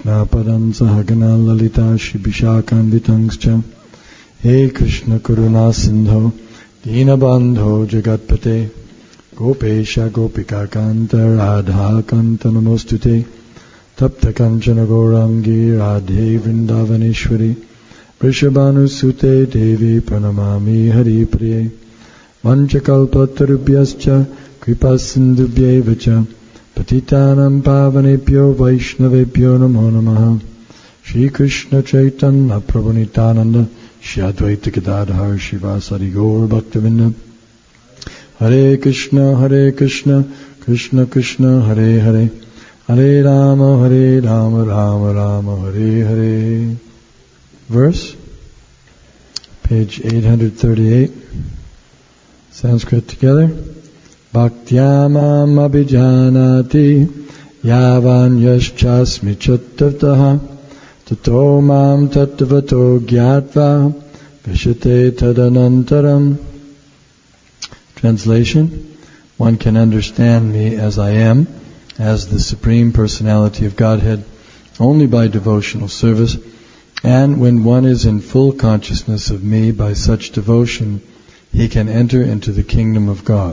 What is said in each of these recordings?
Padam Sahagana Lalita Shibhishakanvitangscha He Krishna Karuna Sindho Dinabandho Jagatpate Gopesha Gopika Kanta Radha Kanta Namostute Tapta Kanchana Gaurangi Radhe Vrindavaneshwari Vrishabhanusute Devi Pranamami Hari Priye Vanchakalpatarubhyascha Kripasindubhyevacha Patitanam Pavanebhyo Vaishnavebhyo Namo Namaha Shri Krishna Chaitanya Prabhu Nityananda Shri Advaita Gadadhar Shivasari Gaur Bhaktavinda Hare Krishna Krishna Krishna Hare Hare Hare Rama Rama Rama Hare Hare. Verse, page 838, Sanskrit together. Bhaktyamam abhijanati yavan yaschasmi chattataha tato mam tattvato gyatva vishate tadanantaram. Translation: one can understand me as I am, as the Supreme Personality of Godhead, only by devotional service, and when one is in full consciousness of me by such devotion, he can enter into the kingdom of God.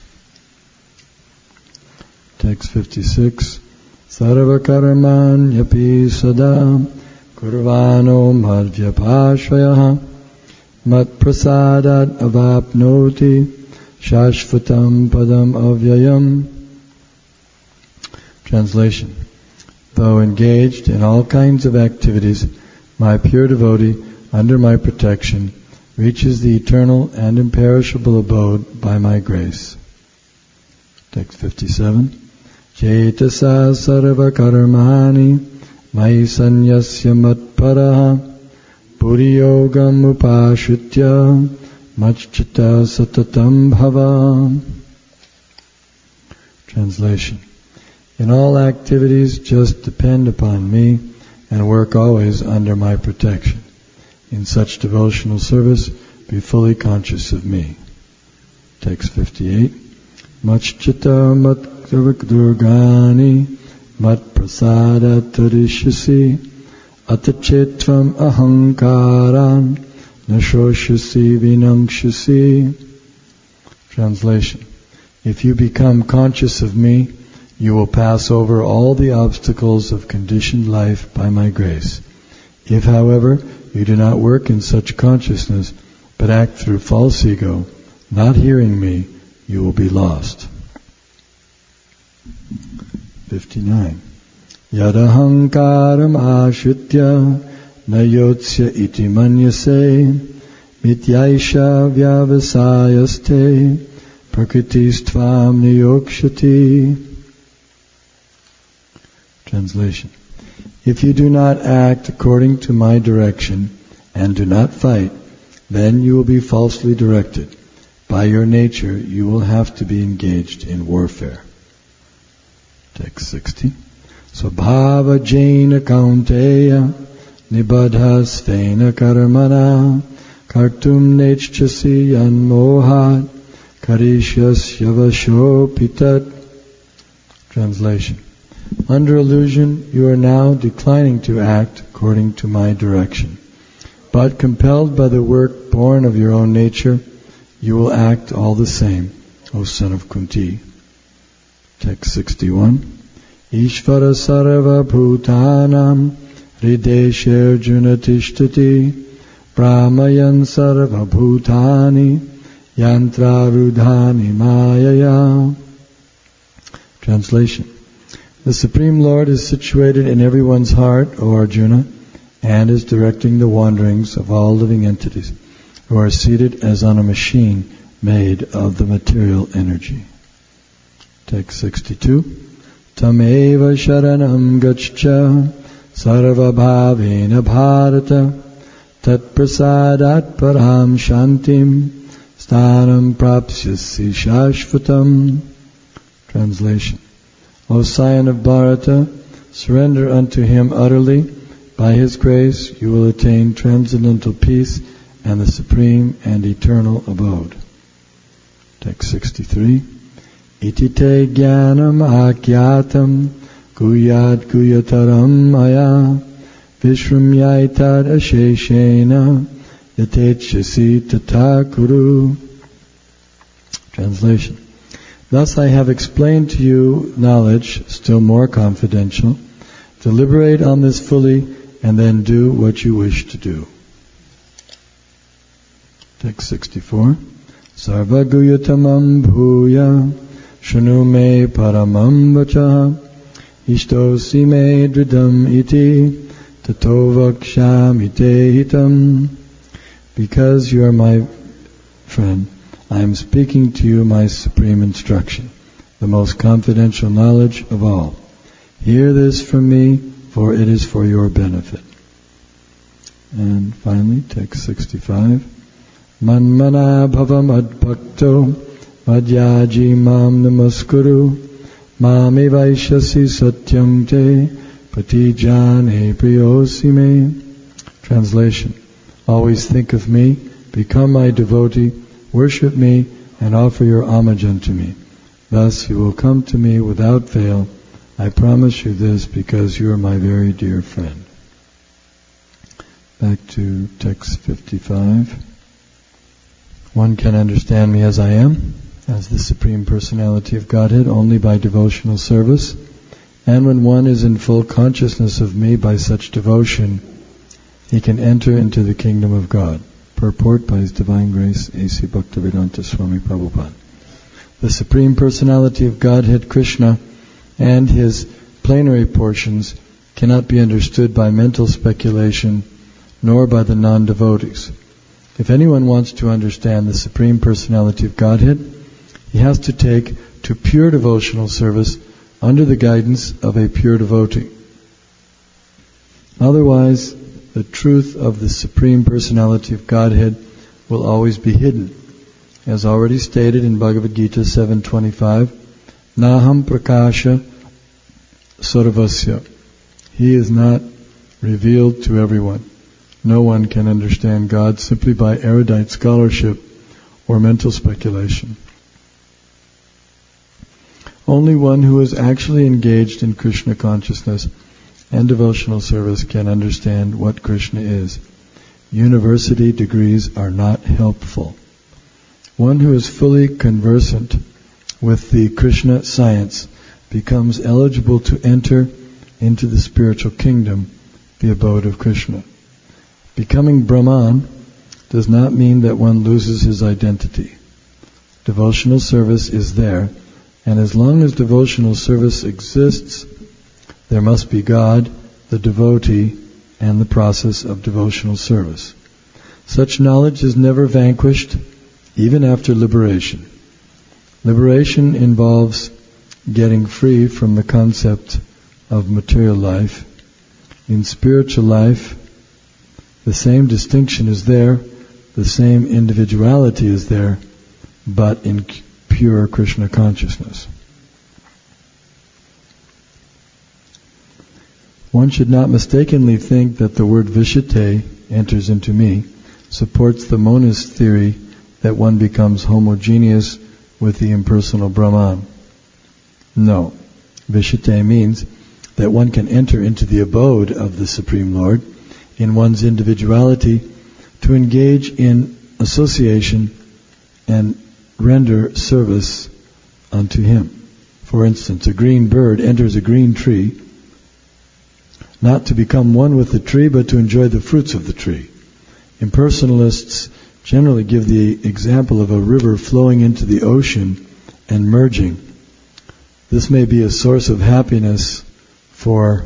Text 56. Sarva karmanyapi sada kurvano madhyapashvayaha mat prasadat avapnoti shashvatam padam avyayam. Translation: though engaged in all kinds of activities, my pure devotee, under my protection, reaches the eternal and imperishable abode by my grace. Text 57. Cetasa sarva karmani mai sanyasya matparaha puriyogam upashritya machchita satatam bhava. Translation: in all activities, just depend upon me and work always under my protection. In such devotional service, be fully conscious of me. Text 58. Machchita matdurgani mat prasada tarishyasi atachetvam ahankaran nashoshasi vinangshasi. Translation: if you become conscious of me, you will pass over all the obstacles of conditioned life by my grace. If, however, you do not work in such consciousness, but act through false ego, not hearing me, you will be lost. 59. Yadahankaram ashritya nayotsya iti manyase mityaisha vyavasayaste prakritistvam niyokshati. Translation: if you do not act according to my direction and do not fight, then you will be falsely directed. By your nature, you will have to be engaged in warfare. Text 60. Svabhava jena kaunteya nibadhas vena karmana kartum nechchasi yanmohat karishyas yavashopitat. Translation: under illusion, you are now declining to act according to my direction. But compelled by the work born of your own nature, you will act all the same, O son of Kunti. Text 61. Ishvara sarva bhutanam hrideshe arjuna tishtati brahmayan sarva bhutani yantra rudhani mayaya. Translation: the Supreme Lord is situated in everyone's heart, O Arjuna, and is directing the wanderings of all living entities who are seated as on a machine made of the material energy. Text 62. Tameva sharanam gaccha sarva bhavena bharata tat prasadat param shantim sthanam prapsyasi shashvatam. Translation: O Scion of Bharata, surrender unto him utterly. By his grace you will attain transcendental peace and the supreme and eternal abode. Text 63. Iti te jnanam akyatam Guyat guyataram maya Vishramyaitad asheshena Yatechasi tatakuru. Translation. Thus I have explained to you knowledge, still more confidential. Deliberate on this fully, and then do what you wish to do. Text 64. Sarva guyatamam bhuya shunu me paramam vacha ishtosi me dridam iti tato vakshami te hitam. Because you are my friend, I am speaking to you my supreme instruction, the most confidential knowledge of all. Hear this from me, for it is for your benefit. And finally, text 65. Manmana bhavam adbhakto madhyaji mam namaskuru mame vaishyasi satyam te patijane priyosi me. Translation. Always think of me, become my devotee, worship me, and offer your homage unto me. Thus you will come to me without fail. I promise you this because you are my very dear friend. Back to text 55. One can understand me as I am, as the Supreme Personality of Godhead, only by devotional service. And when one is in full consciousness of me by such devotion, he can enter into the kingdom of God. Purport by His Divine Grace, A.C. Bhaktivedanta Swami Prabhupada. The Supreme Personality of Godhead, Krishna, and His plenary portions cannot be understood by mental speculation nor by the non-devotees. If anyone wants to understand the Supreme Personality of Godhead, he has to take to pure devotional service under the guidance of a pure devotee. Otherwise, the truth of the Supreme Personality of Godhead will always be hidden. As already stated in Bhagavad Gita 7.25, Naham prakasha sarvasya. He is not revealed to everyone. No one can understand God simply by erudite scholarship or mental speculation. Only one who is actually engaged in Krishna consciousness and devotional service can understand what Krishna is. University degrees are not helpful. One who is fully conversant with the Krishna science becomes eligible to enter into the spiritual kingdom, the abode of Krishna. Becoming Brahman does not mean that one loses his identity. Devotional service is there, and as long as devotional service exists, there must be God, the devotee, and the process of devotional service. Such knowledge is never vanquished, even after liberation. Liberation involves getting free from the concept of material life. In spiritual life, the same distinction is there, the same individuality is there, but in pure Krishna consciousness. One should not mistakenly think that the word Vishate enters into me supports the monist theory that one becomes homogeneous with the impersonal Brahman. No. Vishate means that one can enter into the abode of the Supreme Lord in one's individuality to engage in association and render service unto Him. For instance, a green bird enters a green tree, not to become one with the tree, but to enjoy the fruits of the tree. Impersonalists generally give the example of a river flowing into the ocean and merging. This may be a source of happiness for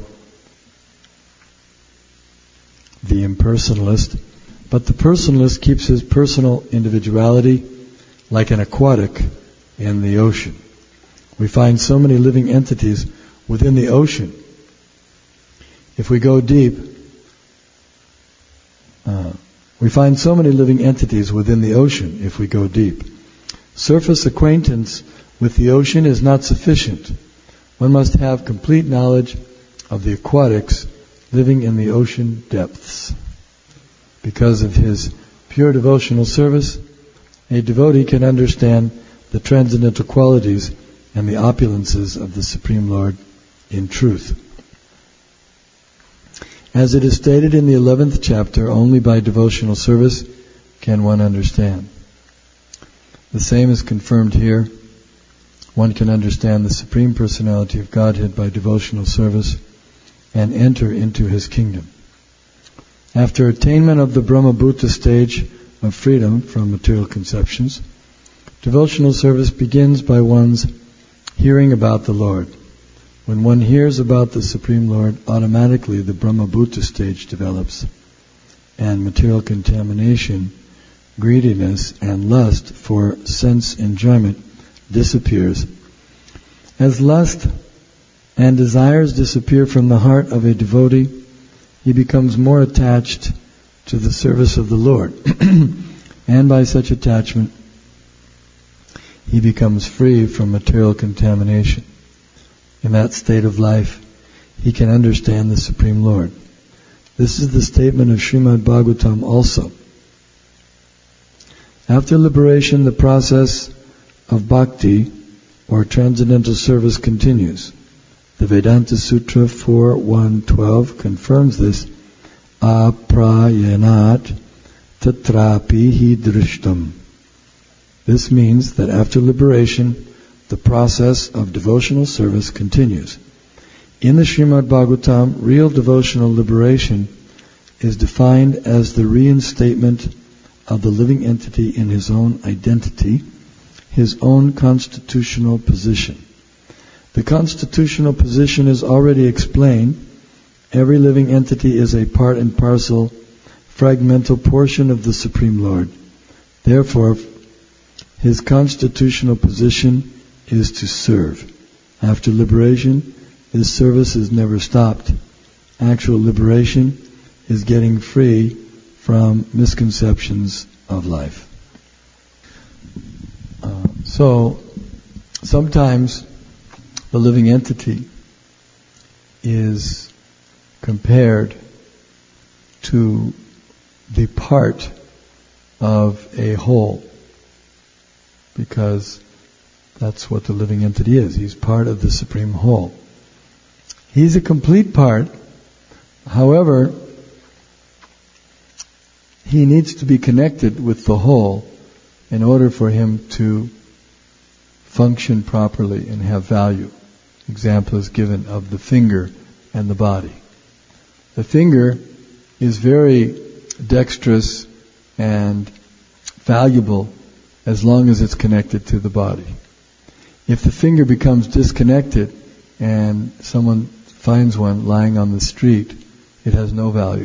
the impersonalist, but the personalist keeps his personal individuality like an aquatic in the ocean. We find so many living entities within the ocean. If we go deep, we find so many living entities within the ocean if we go deep. Surface acquaintance with the ocean is not sufficient. One must have complete knowledge of the aquatics living in the ocean depths. Because of his pure devotional service, a devotee can understand the transcendental qualities and the opulences of the Supreme Lord in truth. As it is stated in the 11th chapter, only by devotional service can one understand. The same is confirmed here. One can understand the Supreme Personality of Godhead by devotional service and enter into His kingdom. After attainment of the Brahma-Bhuta stage of freedom from material conceptions, devotional service begins by one's hearing about the Lord. When one hears about the Supreme Lord, automatically the Brahma-Bhuta stage develops, and material contamination, greediness, and lust for sense enjoyment disappears. As lust and desires disappear from the heart of a devotee, he becomes more attached to the service of the Lord. And by such attachment, he becomes free from material contamination. In that state of life, he can understand the Supreme Lord. This is the statement of Srimad Bhagavatam also. After liberation, the process of bhakti, or transcendental service, continues. The Vedanta Sutra 4.1.12 confirms this. Aprayanat tatrapi hi drishtam. This means that after liberation, the process of devotional service continues. In the Srimad Bhagavatam, real devotional liberation is defined as the reinstatement of the living entity in his own identity, his own constitutional position. The constitutional position is already explained. Every living entity is a part and parcel, fragmental portion of the Supreme Lord. Therefore, his constitutional position is to serve. After liberation, his service is never stopped. Actual liberation is getting free from misconceptions of life. So, sometimes the living entity is compared to the part of a whole, because that's what the living entity is. He's part of the Supreme Whole. He's a complete part. However, he needs to be connected with the whole in order for him to function properly and have value. Example is given of the finger and the body. The finger is very dexterous and valuable as long as it's connected to the body. If the finger becomes disconnected and someone finds one lying on the street, it has no value.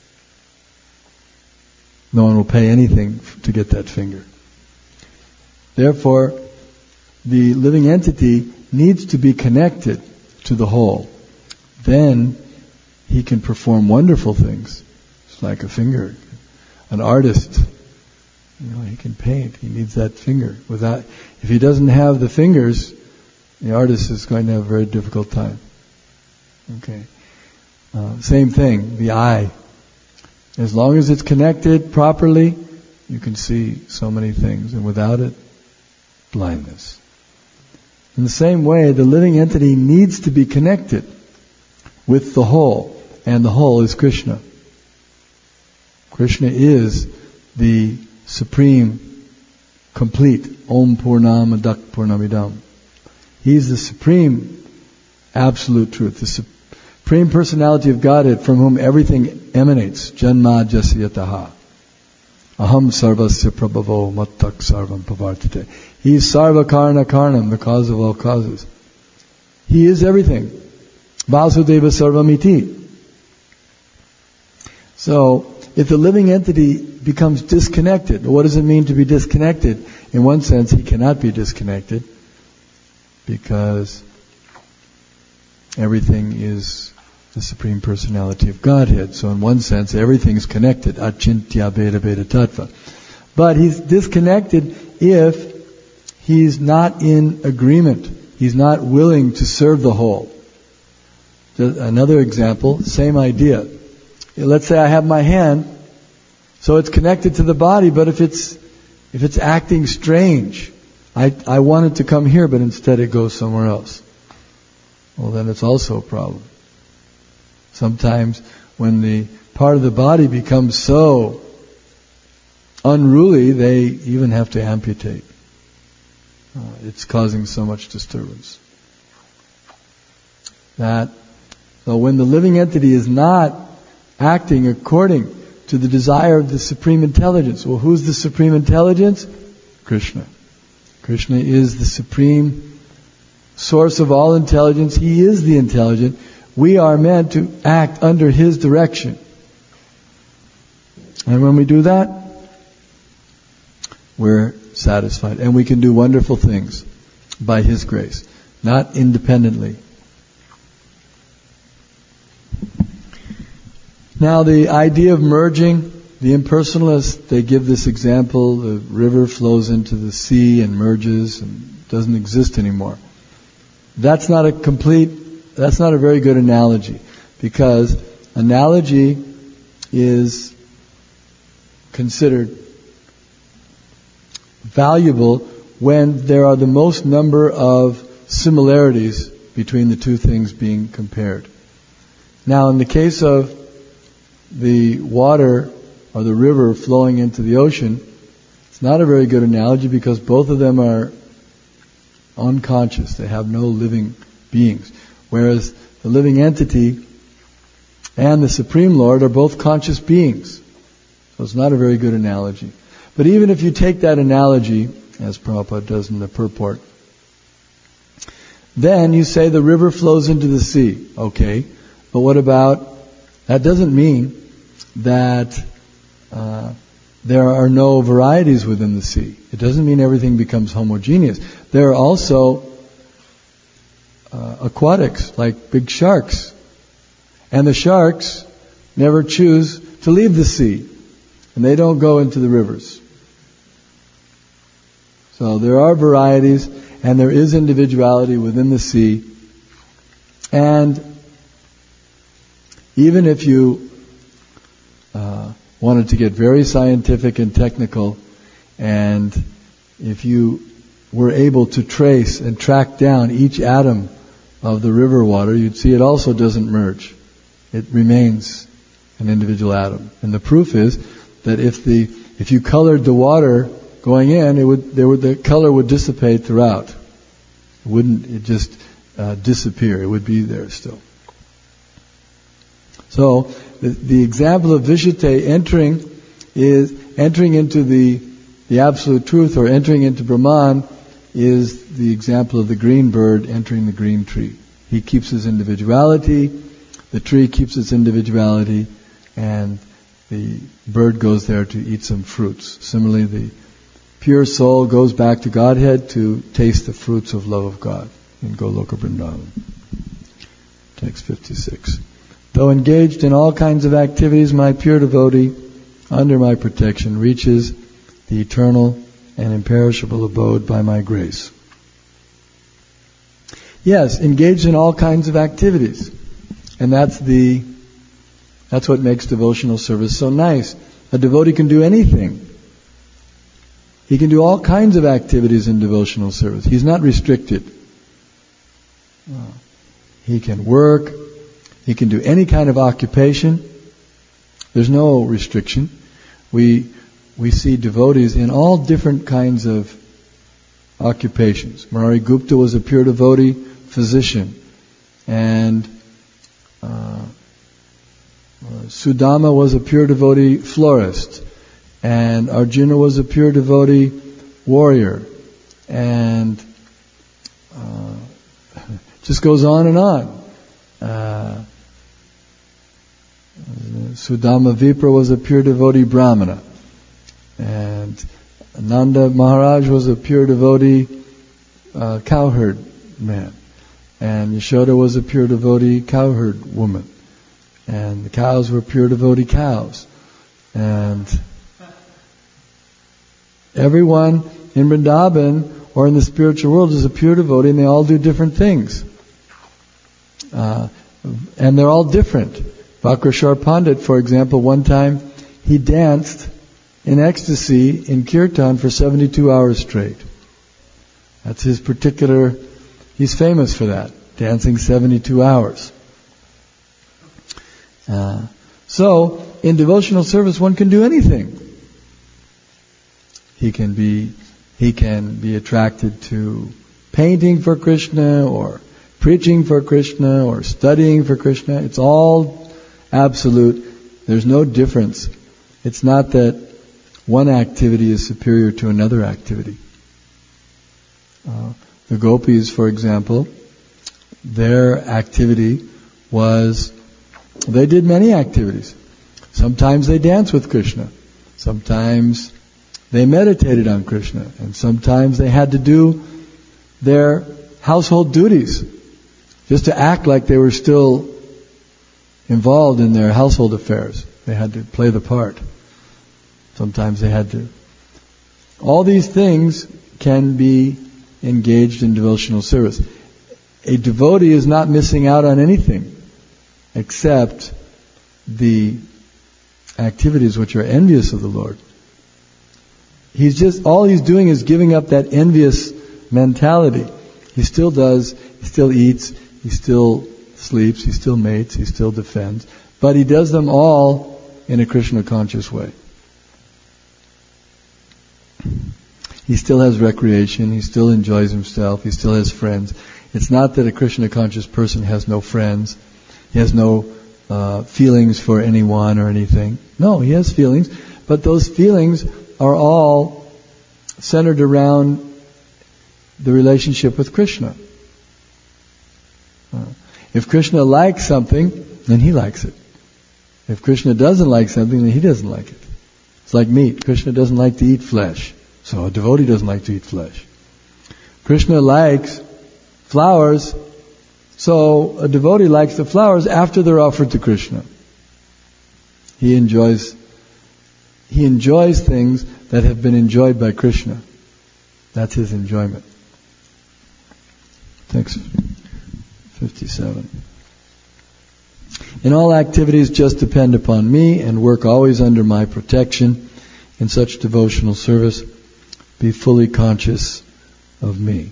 No one will pay anything to get that finger. Therefore, the living entity needs to be connected to the whole. Then he can perform wonderful things. It's like a finger. An artist, he can paint. He needs that finger. If he doesn't have the fingers, the artist is going to have a very difficult time. Okay. Same thing, the eye. As long as it's connected properly, you can see so many things, and without it, blindness. In the same way, the living entity needs to be connected with the whole, and the whole is Krishna. Krishna is the supreme, complete Om Purnamadak Purnamidam. He's the supreme absolute truth, the supreme personality of Godhead from whom everything emanates. Janma Jasyataha. Aham Sarvasya Prabhavo Mattak Sarvam Pavartate. He is Sarva Karna Karnam, the cause of all causes. He is everything. Vasudeva Sarvamiti. So, if the living entity becomes disconnected, what does it mean to be disconnected? In one sense, he cannot be disconnected because everything is the Supreme Personality of Godhead. So in one sense, everything's connected. Achintya Veda Veda Tattva. But he's disconnected if he's not in agreement. He's not willing to serve the whole. Another example, same idea. Let's say I have my hand, so it's connected to the body, but if it's acting strange, I want it to come here, but instead it goes somewhere else. well then it's also a problem. Sometimes when the part of the body becomes so unruly, they even have to amputate. It's causing so much disturbance. So when the living entity is not acting according to the desire of the Supreme Intelligence, well, who's the Supreme Intelligence? Krishna. Krishna is the supreme source of all intelligence. He is the intelligent. We are meant to act under His direction. And when we do that, we're satisfied. And we can do wonderful things by His grace, not independently. Now the idea of merging, the impersonalists, they give this example: the river flows into the sea and merges and doesn't exist anymore. That's not a very good analogy, because analogy is considered valuable when there are the most number of similarities between the two things being compared. Now, in the case of the water or the river flowing into the ocean, it's not a very good analogy because both of them are unconscious. They have no living beings. Whereas the living entity and the Supreme Lord are both conscious beings. So it's not a very good analogy. But even if you take that analogy, as Prabhupada does in the purport, then you say the river flows into the sea. Okay, but what about, that doesn't mean that there are no varieties within the sea. It doesn't mean everything becomes homogeneous. There are also aquatics, like big sharks. And the sharks never choose to leave the sea. And they don't go into the rivers. So there are varieties, and there is individuality within the sea. And even if you wanted to get very scientific and technical, and if you were able to trace and track down each atom of the river water, you'd see it also doesn't merge. It remains an individual atom. And the proof is that if you colored the water going in, the color would dissipate throughout. It wouldn't just disappear. It would be there still. So the example of Vishate entering into the absolute truth, or entering into Brahman, is the example of the green bird entering the green tree. He keeps his individuality, the tree keeps its individuality, and the bird goes there to eat some fruits. Similarly, the pure soul goes back to Godhead to taste the fruits of love of God in Goloka Vrindavan. Text 56. Though engaged in all kinds of activities, my pure devotee, under my protection, reaches the eternal and imperishable abode by my grace. Yes, engaged in all kinds of activities. And that's what makes devotional service so nice. A devotee can do anything. He can do all kinds of activities in devotional service. He's not restricted. He can work. He can do any kind of occupation. There's no restriction. We see devotees in all different kinds of occupations. Murari Gupta was a pure devotee physician, and Sudama was a pure devotee florist, and Arjuna was a pure devotee warrior, and just goes on and on. Sudama Vipra was a pure devotee brahmana, and Nanda Maharaj was a pure devotee cowherd man, and Yashoda was a pure devotee cowherd woman, and the cows were pure devotee cows, and everyone in Vrindavan or in the spiritual world is a pure devotee, and they all do different things, and they're all different. Vakrashar Pandit, for example, one time he danced in ecstasy in kirtan for 72 hours straight. That's his particular, he's famous for that. dancing 72 hours. So, in devotional service, one can do anything. He can be attracted to painting for Krishna, or preaching for Krishna, or studying for Krishna. It's all absolute. There's no difference. It's not that one activity is superior to another activity. The gopis, for example, their activity was, they did many activities. Sometimes they danced with Krishna. Sometimes they meditated on Krishna. And sometimes they had to do their household duties, just to act like they were still involved in their household affairs. They had to play the part. Sometimes they had to. All these things can be engaged in devotional service. A devotee is not missing out on anything except the activities which are envious of the Lord. All he's doing is giving up that envious mentality. He still does, he still eats, he still sleeps, he still mates, he still defends, but he does them all in a Krishna conscious way. He still has recreation, he still enjoys himself, he still has friends. It's not that a Krishna conscious person has no friends, he has no feelings for anyone or anything. No, he has feelings, but those feelings are all centered around the relationship with Krishna. If Krishna likes something, then he likes it. If Krishna doesn't like something, then he doesn't like it. It's like meat. Krishna doesn't like to eat flesh, so a devotee doesn't like to eat flesh. Krishna likes flowers, so a devotee likes the flowers after they're offered to Krishna. He enjoys things that have been enjoyed by Krishna. That's his enjoyment. Text 57. In all activities just depend upon me and work always under my protection. In such devotional service, be fully conscious of me.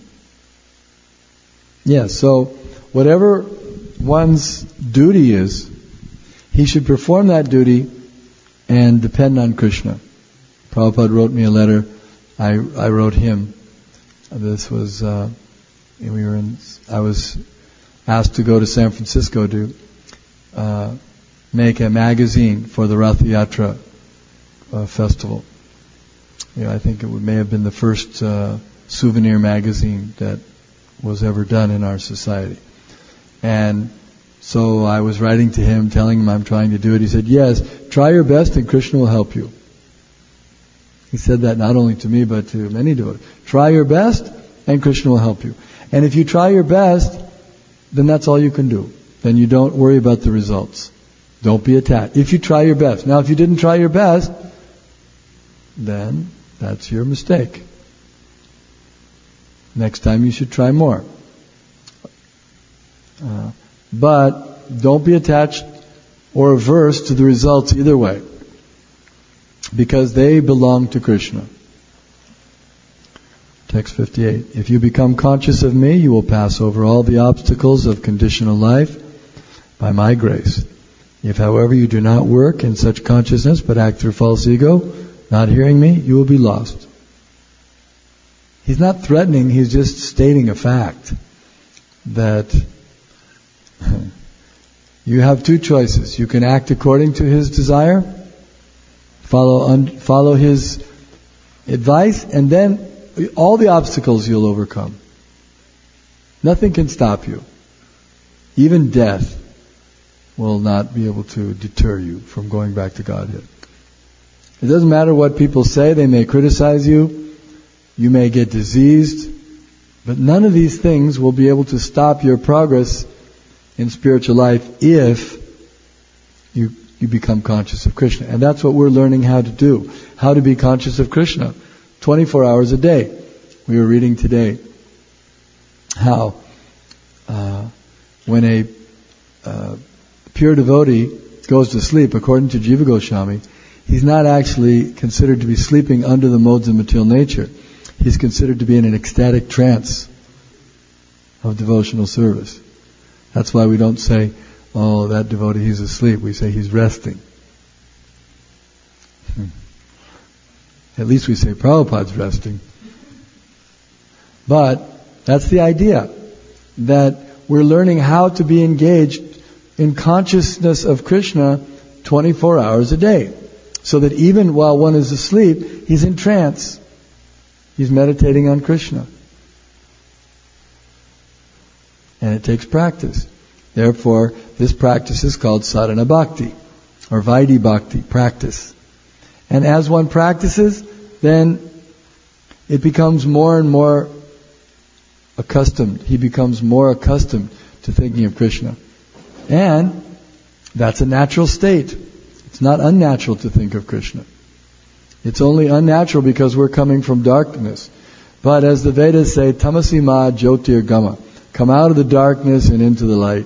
Yes, so whatever one's duty is, he should perform that duty and depend on Krishna. Prabhupada wrote me a letter. I wrote him. This was I was asked to go to San Francisco to make a magazine for the Rath Yatra festival. I think it may have been the first souvenir magazine that was ever done in our society. And so I was writing to him, telling him I'm trying to do it. He said, yes, try your best and Krishna will help you. He said that not only to me, but to many devotees. Try your best and Krishna will help you. And if you try your best, then that's all you can do. Then you don't worry about the results. Don't be attached. If you try your best. Now, if you didn't try your best, then that's your mistake. Next time you should try more. But don't be attached or averse to the results either way, because they belong to Krishna. Text 58. If you become conscious of me, you will pass over all the obstacles of conditional life by my grace. If, however, you do not work in such consciousness but act through false ego, not hearing me, you will be lost. He's not threatening, he's just stating a fact that you have two choices. You can act according to his desire, follow his advice, and then all the obstacles you'll overcome. Nothing can stop you. Even death will not be able to deter you from going back to Godhead. It doesn't matter what people say. They may criticize you. You may get diseased. But none of these things will be able to stop your progress in spiritual life if you become conscious of Krishna. And that's what we're learning how to do. How to be conscious of Krishna. 24 hours a day. We were reading today how when a pure devotee goes to sleep, according to Jiva Goswami, he's not actually considered to be sleeping under the modes of material nature. He's considered to be in an ecstatic trance of devotional service. That's why we don't say, oh, that devotee, he's asleep. We say he's resting. At least we say Prabhupada's resting. But that's the idea, that we're learning how to be engaged in consciousness of Krishna 24 hours a day. So that even while one is asleep, he's in trance. He's meditating on Krishna. And it takes practice. Therefore, this practice is called sadhana bhakti, or vaidhi bhakti, practice. And as one practices, then it becomes more and more accustomed. He becomes more accustomed to thinking of Krishna. And that's a natural state. It's not unnatural to think of Krishna. It's only unnatural because we're coming from darkness. But as the Vedas say, tamasi ma jyotir gama, come out of the darkness and into the light.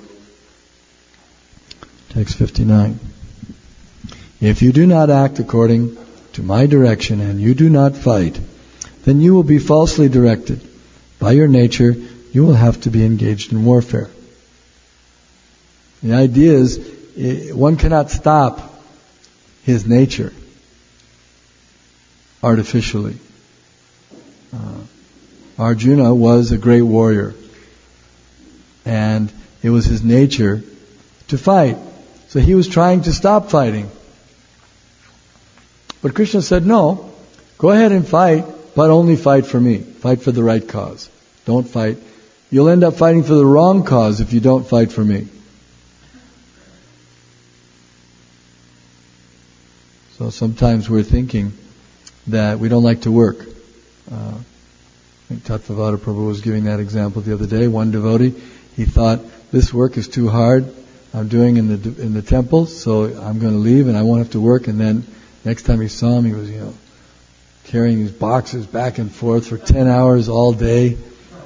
Text 59. If you do not act according to my direction and you do not fight, then you will be falsely directed. By your nature, you will have to be engaged in warfare. The idea is, one cannot stop his nature artificially. Arjuna was a great warrior, and it was his nature to fight. So he was trying to stop fighting. But Krishna said, no, go ahead and fight, but only fight for me. Fight for the right cause. Don't fight. You'll end up fighting for the wrong cause if you don't fight for me. So sometimes we're thinking that we don't like to work. I think Tattvavada Prabhu was giving that example the other day. One devotee, he thought, this work is too hard. I'm doing in the temple, so I'm going to leave and I won't have to work. And then next time he saw him, he was, carrying these boxes back and forth for 10 hours all day.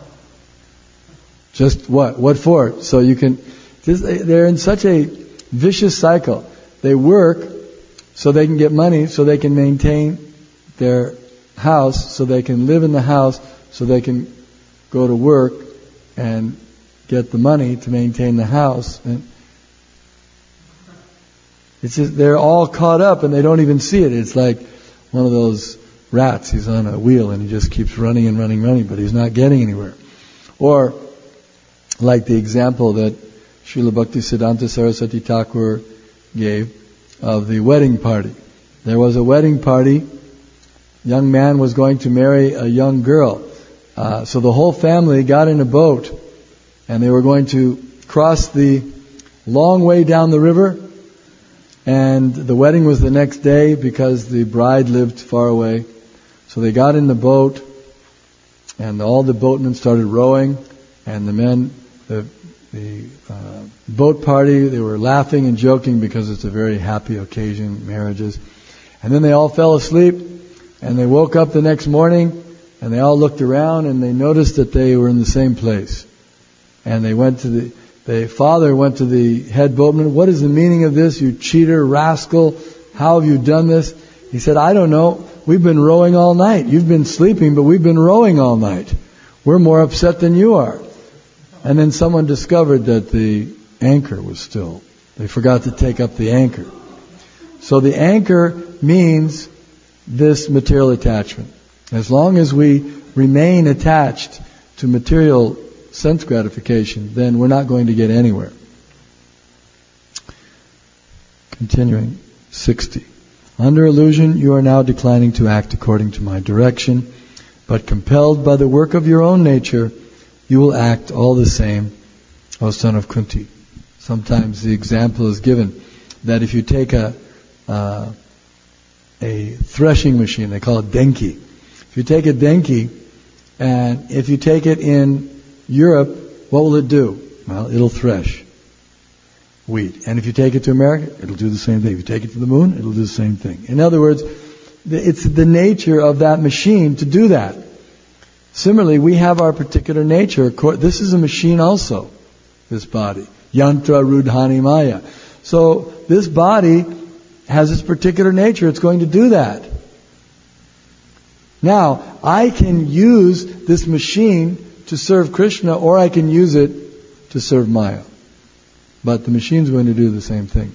Just what? What for? So they're in such a vicious cycle. They work so they can get money, so they can maintain their house, so they can live in the house, so they can go to work and get the money to maintain the house. And it's just, they're all caught up and they don't even see it. It's like one of those rats. He's on a wheel and he just keeps running and running, but he's not getting anywhere. Or like the example that Srila Bhaktisiddhanta Saraswati Thakur gave of the wedding party. There was a wedding party. Young man was going to marry a young girl. So the whole family got in a boat and they were going to cross the long way down the river, and the wedding was the next day because the bride lived far away. So they got in the boat and all the boatmen started rowing, and the men, the boat party, they were laughing and joking because it's a very happy occasion, marriages. And then they all fell asleep and they woke up the next morning and they all looked around and they noticed that they were in the same place. And they went to the father went to the head boatman. What is the meaning of this, you cheater, rascal? How have you done this? He said, I don't know. We've been rowing all night. You've been sleeping, but we've been rowing all night. We're more upset than you are. And then someone discovered that the anchor was still. They forgot to take up the anchor. So the anchor means this material attachment. As long as we remain attached to material sense gratification, then we're not going to get anywhere. Continuing, 60. Under illusion, you are now declining to act according to my direction, but compelled by the work of your own nature, you will act all the same, O son of Kunti. Sometimes the example is given that if you take a threshing machine, they call it denki. If you take a denki, and if you take it in Europe, what will it do? Well, it'll thresh wheat. And if you take it to America, it'll do the same thing. If you take it to the moon, it'll do the same thing. In other words, it's the nature of that machine to do that. Similarly, we have our particular nature. This is a machine also, this body. Yantra Rudhani Maya. So this body has its particular nature. It's going to do that. Now, I can use this machine to serve Krishna, or I can use it to serve Maya. But the machine's going to do the same thing.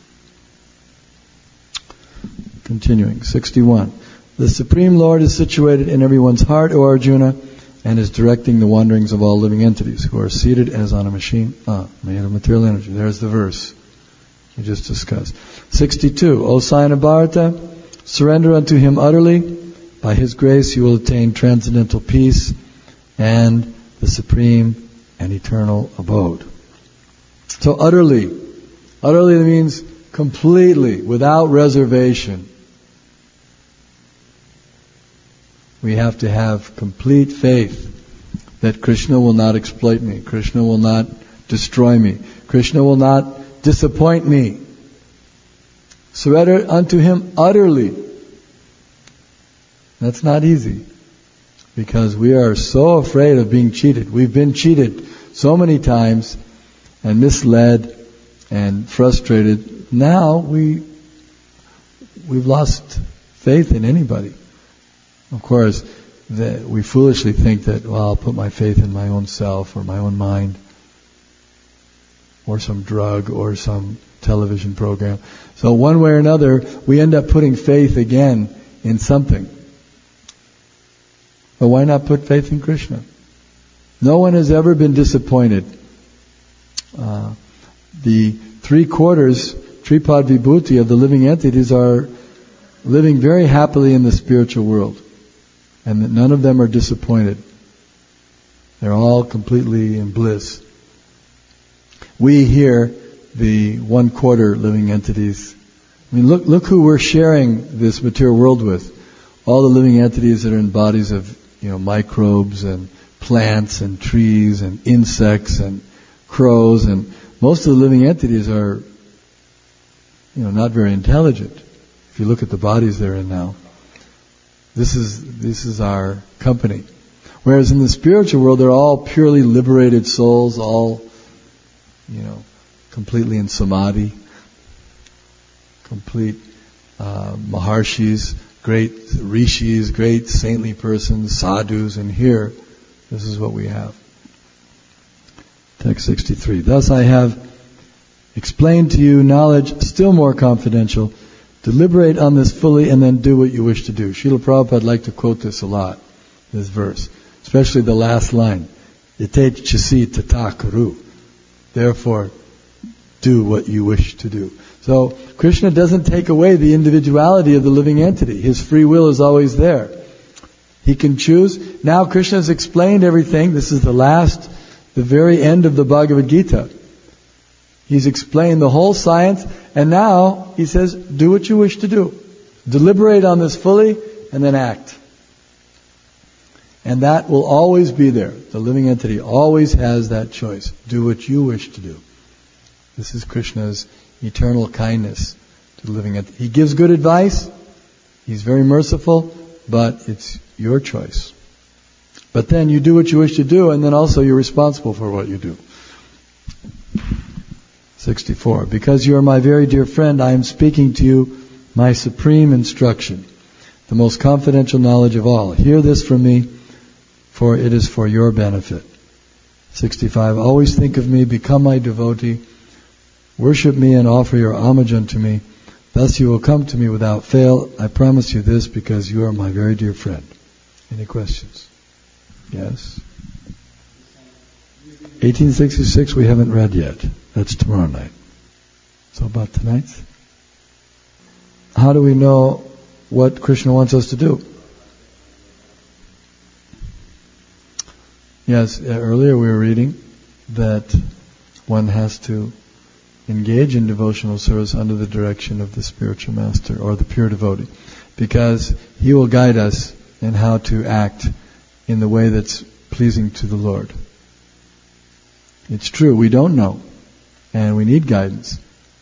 Continuing, 61. The Supreme Lord is situated in everyone's heart, O Arjuna, and is directing the wanderings of all living entities, who are seated as on a machine made of material energy. There's the verse we just discussed. 62. O sign of Bharata, surrender unto Him utterly. By His grace you will attain transcendental peace and the supreme and eternal abode. So utterly means completely, without reservation. We have to have complete faith that Krishna will not exploit me, Krishna will not destroy me, Krishna will not disappoint me. Surrender unto Him utterly. That's not easy, because we are so afraid of being cheated. We've been cheated so many times and misled and frustrated. Now we've lost faith in anybody. Of course, we foolishly think that, well, I'll put my faith in my own self or my own mind or some drug or some television program. So one way or another, we end up putting faith again in something. But why not put faith in Krishna? No one has ever been disappointed. The 3/4 Tripad Vibhuti of the living entities are living very happily in the spiritual world. And that none of them are disappointed. They're all completely in bliss. We here, the 1/4 living entities, I mean, look who we're sharing this material world with. All the living entities that are in bodies of, microbes and plants and trees and insects and crows, and most of the living entities are, not very intelligent. If you look at the bodies they're in now. This is our company. Whereas in the spiritual world, they're all purely liberated souls, all, completely in samadhi, complete maharshis, great rishis, great saintly persons, sadhus, and here, this is what we have. Text 63. Thus I have explained to you knowledge still more confidential. Deliberate on this fully and then do what you wish to do. Srila Prabhupada would like to quote this a lot, this verse, especially the last line. Yate chasi tata kuru. Therefore, do what you wish to do. So, Krishna doesn't take away the individuality of the living entity. His free will is always there. He can choose. Now Krishna has explained everything. This is the very end of the Bhagavad Gita. He's explained the whole science, and now he says, do what you wish to do. Deliberate on this fully, and then act. And that will always be there. The living entity always has that choice. Do what you wish to do. This is Krishna's eternal kindness to the living entity. He gives good advice. He's very merciful, but it's your choice. But then you do what you wish to do, and then also you're responsible for what you do. 64. Because you are my very dear friend, I am speaking to you my supreme instruction, the most confidential knowledge of all. Hear this from me, for it is for your benefit. 65. Always think of me, become my devotee, worship me and offer your homage unto me. Thus you will come to me without fail. I promise you this because you are my very dear friend. Any questions? Yes? 1866 we haven't read yet. That's tomorrow night. So about tonight's? How do we know what Krishna wants us to do? Yes, earlier we were reading that one has to engage in devotional service under the direction of the spiritual master or the pure devotee, because he will guide us in how to act in the way that's pleasing to the Lord. It's true, we don't know, and we need guidance.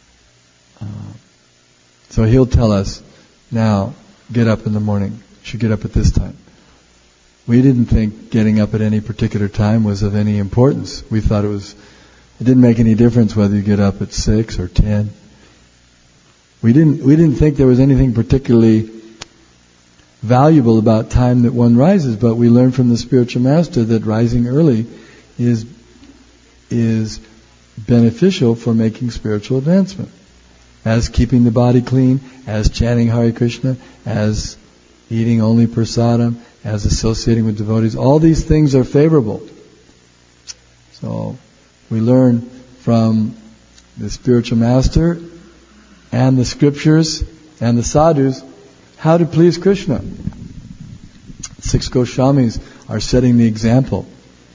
So he'll tell us, now, get up in the morning. You should get up at this time. We didn't think getting up at any particular time was of any importance. We thought it didn't make any difference whether you get up at 6 or 10. We didn't think there was anything particularly valuable about time that one rises, but we learned from the spiritual master that rising early is beneficial for making spiritual advancement. As keeping the body clean, as chanting Hare Krishna, as eating only prasadam, as associating with devotees. All these things are favorable. So we learn from the spiritual master and the scriptures and the sadhus how to please Krishna. 6 Goswamis are setting the example.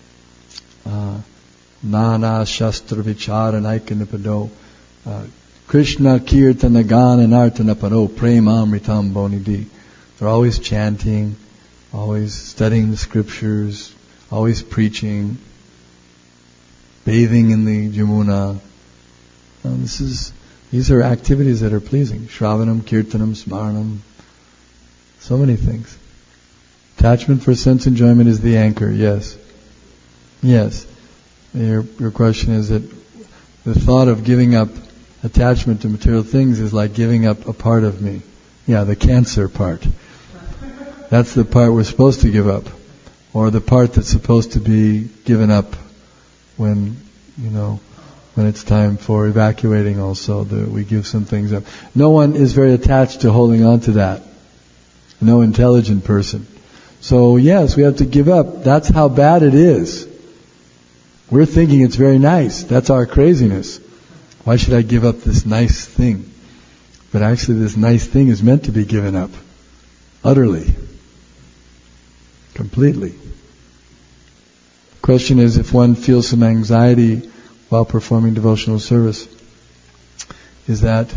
Nana Shastra Vicharanaikanipado Krishna Kirtana Gana Nartana Paro Premamritam Bonidi. They're always chanting, always studying the scriptures, always preaching, bathing in the Jamuna. These are activities that are pleasing. Shravanam, Kirtanam, Smaranam, so many things. Attachment for sense enjoyment is the anchor, yes. Yes. Your question is that the thought of giving up attachment to material things is like giving up a part of me. Yeah, the cancer part. That's the part we're supposed to give up. Or the part that's supposed to be given up when it's time for evacuating also, we give some things up. No one is very attached to holding on to that. No intelligent person. So yes, we have to give up. That's how bad it is. We're thinking it's very nice. That's our craziness. Why should I give up this nice thing? But actually this nice thing is meant to be given up. Utterly. Completely. Question is, if one feels some anxiety while performing devotional service, is it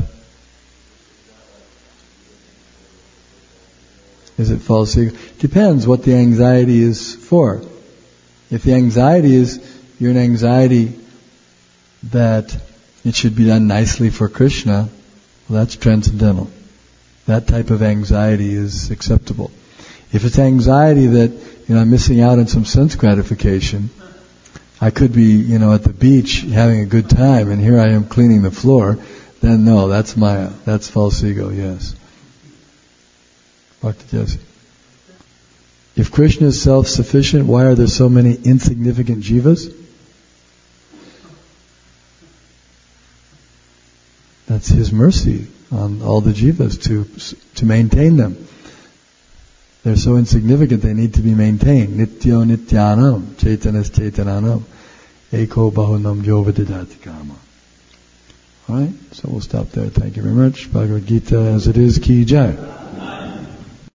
false ego? Depends what the anxiety is for. If the anxiety is, you're an anxiety that it should be done nicely for Krishna, well, that's transcendental. That type of anxiety is acceptable. If it's anxiety that, I'm missing out on some sense gratification, I could be, at the beach having a good time, and here I am cleaning the floor, then no, that's false ego, yes. Bhakti Jesse. If Krishna is self-sufficient, why are there so many insignificant jivas? That's His mercy on all the jivas to maintain them. They're so insignificant they need to be maintained. Nityo nityanam, chaitanas chaitananam, eko bahunam yovadidati kama. Alright, so we'll stop there. Thank you very much. Bhagavad Gita as it is, ki jai.